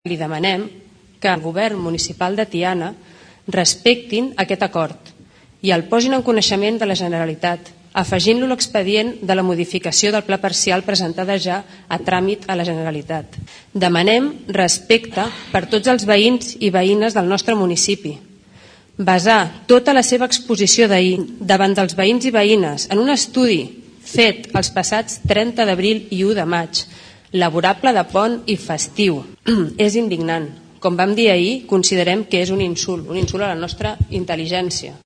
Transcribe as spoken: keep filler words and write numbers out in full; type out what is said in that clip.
Li demanem que el govern municipal de Tiana respectin aquest acord i el posin en coneixement de la Generalitat, afegint-lo a l'expedient de la modificació del pla parcial presentada ja a tràmit a la Generalitat. Demanem respecte per tots els veïns i veïnes del nostre municipi. Basar tota la seva exposició d'ahir davant dels veïns i veïnes en un estudi fet els passats trenta d'abril i u de maig, laborable de pont i festiu, és indignant. Com vam dir ahir, considerem que és un insult, un insult a la nostra intel·ligència.